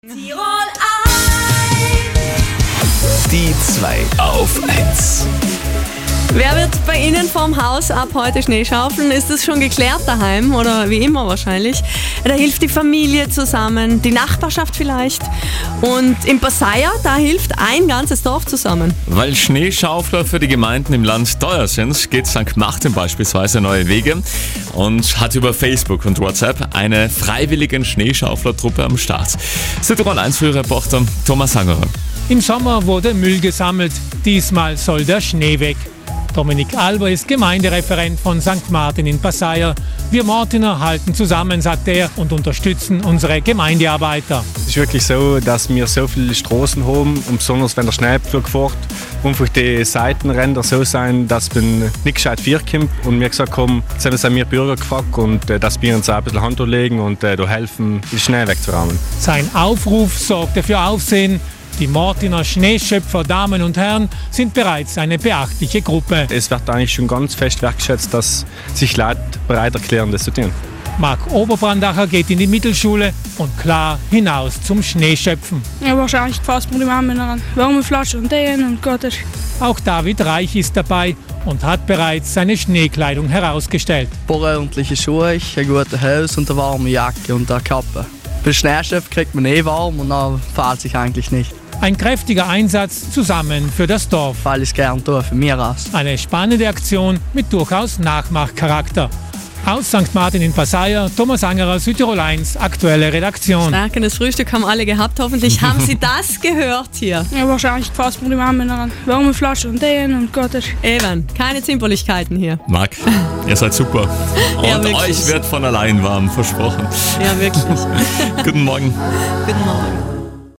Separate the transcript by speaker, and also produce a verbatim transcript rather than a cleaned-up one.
Speaker 1: Tirol eins.
Speaker 2: Die zwei auf eins.
Speaker 3: Wer wird bei Ihnen vorm Haus ab heute Schnee schaufeln? Ist das schon geklärt daheim oder wie immer wahrscheinlich? Da hilft die Familie zusammen, die Nachbarschaft vielleicht. Und im Passaia, da hilft ein ganzes Dorf zusammen.
Speaker 2: Weil Schneeschaufler für die Gemeinden im Land teuer sind, geht Sankt Martin beispielsweise neue Wege und hat über Facebook und WhatsApp eine freiwillige Schneeschauflertruppe am Start. Tirol eins Frühreporter Thomas Sangerer.
Speaker 4: Im Sommer wurde Müll gesammelt, diesmal soll der Schnee weg. Dominik Alber ist Gemeindereferent von Sankt Martin in Passaia. Wir Martiner halten zusammen, sagt er, und unterstützen unsere Gemeindearbeiter.
Speaker 5: Es ist wirklich so, dass wir so viele Straßen haben und besonders wenn der Schneepflug fährt, einfach die Seitenränder so sein, dass man nicht gescheit vorkommt. Und wir gesagt haben, jetzt haben wir Bürger gefragt und äh, dass wir uns auch ein bisschen Hand anlegen und äh, da helfen, den Schnee wegzuräumen.
Speaker 4: Sein Aufruf sorgte für Aufsehen. Die Martiner Schneeschöpfer, Damen und Herren, sind bereits eine beachtliche Gruppe.
Speaker 5: Es wird eigentlich schon ganz fest wertgeschätzt, dass sich Leute bereit erklären, das zu tun.
Speaker 4: Marc Oberbrandacher geht in die Mittelschule und klar hinaus zum Schneeschöpfen.
Speaker 6: Ja, wahrscheinlich fast mit dem Arm ran. Warme Flasche und den und Gott.
Speaker 4: Auch David Reich ist dabei und hat bereits seine Schneekleidung herausgestellt.
Speaker 7: Ein paar ordentliche Schuhe, ein gutes Haus und eine warme Jacke und eine Kappe. Bei Schneeschöpfen kriegt man eh warm und dann fällt sich eigentlich nicht.
Speaker 4: Ein kräftiger Einsatz zusammen für das Dorf.
Speaker 7: Weil ich es gerne tue, für mich aus.
Speaker 4: Eine spannende Aktion mit durchaus Nachmachcharakter. Aus Sankt Martin in Passaia, Thomas Angerer, Tirol eins, aktuelle Redaktion.
Speaker 3: Stärkendes Frühstück haben alle gehabt. Hoffentlich haben Sie das gehört hier.
Speaker 6: Ja, wahrscheinlich fast mit dem Arm ran. Warme Flasche und den und Gott.
Speaker 3: Eben, keine Zimperlichkeiten hier.
Speaker 2: Marc, ihr seid super. Und
Speaker 3: Ja, wirklich.
Speaker 2: euch wird von allein warm, versprochen.
Speaker 3: Ja, wirklich.
Speaker 2: Guten Morgen.
Speaker 3: Guten Morgen.